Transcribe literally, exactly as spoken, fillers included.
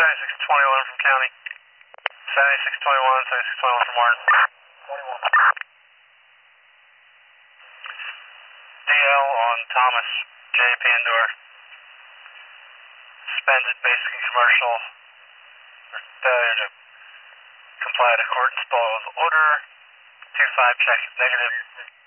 seventy-six twenty-one from County. seventy-six twenty-one, seventy-six twenty-one from Martin. D L on Thomas J. Pandora. Suspended basic and commercial for failure to comply with court and spoils order. two five check is negative.